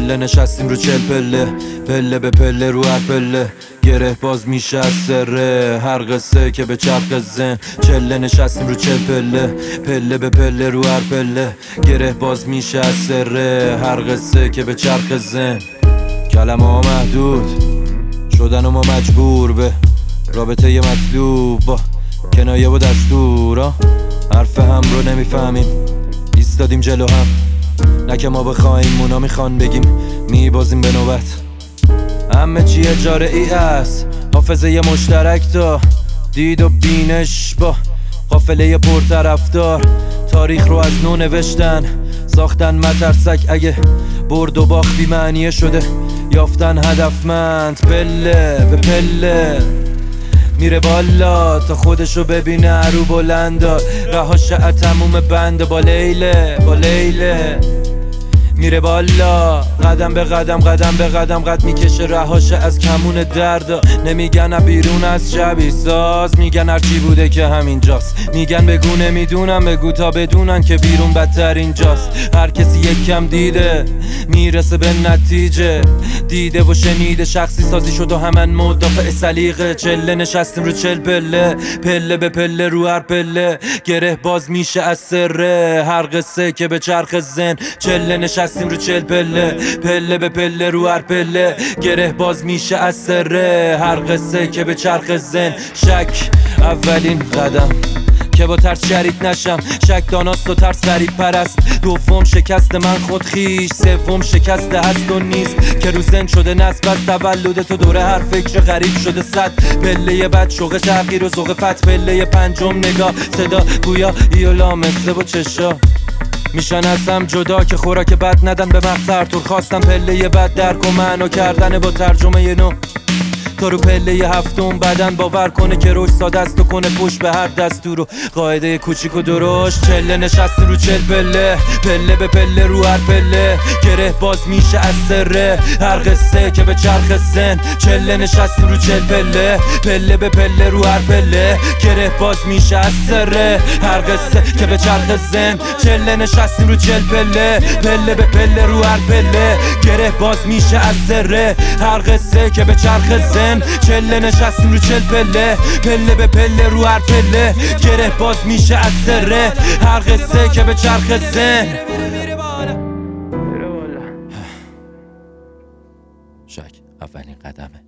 چله نشستیم رو 40 پله، پله به پله رو هر پله گره باز میشه از سره هر قصه که به چرخ زن. چله نشستیم رو 40 پله، پله به پله رو هر پله گره باز میشه از سره هر قصه که به چرخ زن. کلمه ها محدود شدن و ما مجبور به رابطه ی مطلوب با کنایه و دستورا. حرف هم رو نمیفهمیم ایستادیم جلو هم، نه که ما بخوایم مونا میخوان بگیم میبازیم به نوبت. همه چی اجاره ای است، حافظه ی مشترک تا دید و بینش با قافله پرطرفدار. تاریخ رو از نو نوشتن ساختن مترسک، اگه برد و باخت بی معنیه شده یافتن هدفمند. پله به پله میره بالا تا خودشو ببینه رو بلندا. رهاشه تموم بند با لیله با لیله میره بالا قدم به قدم قدم به قدم قد میکشه رهاشه از کمون دردا. نمیگن بیرون از شبیه ساز، میگن هرچی بوده که همینجاست. میگن بگو نمیدونم بگو تا بدونن که بیرون بدتر اینجاست. هر کسی یک کم دیده میرسه به نتیجه، دیده و شنیده شخصی سازی شد و همن مدافع سلیقه. چله نشستیم رو 40 پله، پله به پله رو هر پله گره باز میشه از سره هر قصه که به چرخ زن. چله نشستیم رو 40 پله، پله به پله رو هر پله گره باز میشه از سره هر قصه که به چرخ زن. شک اولین قدم که با ترس شریک نشم، شک داناست و ترس غریب پرست. دوم شکست من خود خیش، سوم شکست هست و نیست که رو زن شده نصب از تولد تو دوره هر فکر غریب شده صد. پله بعد شوق تغییر و ذوق فتح، پله پنجم نگاه صدا گویا ایولا مثل با چشا میشن از هم جدا که خوراک بد ندن به مغز ارتور. خواستم پله بد درک و معنا کردن با ترجمه نو تا رو پله هفتم بدن باور کنه که روش ساده است و کنه پشت به هر دستور و قاعده کوچیک و درشت. چله نشستیم رو 40 پله، پله به پله رو هر پله گره باز میشه از سره هر قصه که به چرخ زن. چله نشستیم رو 40 پله، پله به پله رو هر پله گره باز میشه از سره هر قصه که به چرخ زن. چله نشستیم رو 40 پله، پله به پله رو هر پله گره باز میشه از سره هر قصه که به چرخ زن. چله نشستیم رو 40 پله، پله به پله رو هر پله گره باز میشه از سره هر قصه که به چرخ زن. شک اولین قدمه.